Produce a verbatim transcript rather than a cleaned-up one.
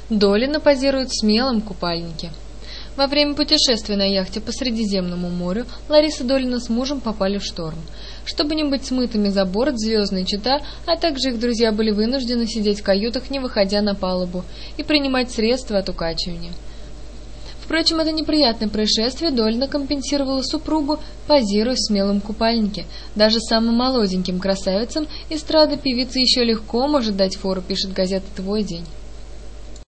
Долина позирует в смелом купальнике. Во время путешествия на яхте по Средиземному морю Лариса Долина с мужем попали в шторм. Чтобы не быть смытыми за борт звездной чета, а также их друзья были вынуждены сидеть в каютах, не выходя на палубу, и принимать средства от укачивания. Впрочем, это неприятное происшествие Долина компенсировала супругу, позируя в смелом купальнике. Даже самым молоденьким красавицам эстрада певицы еще легко может дать фору, пишет газета «Твой день».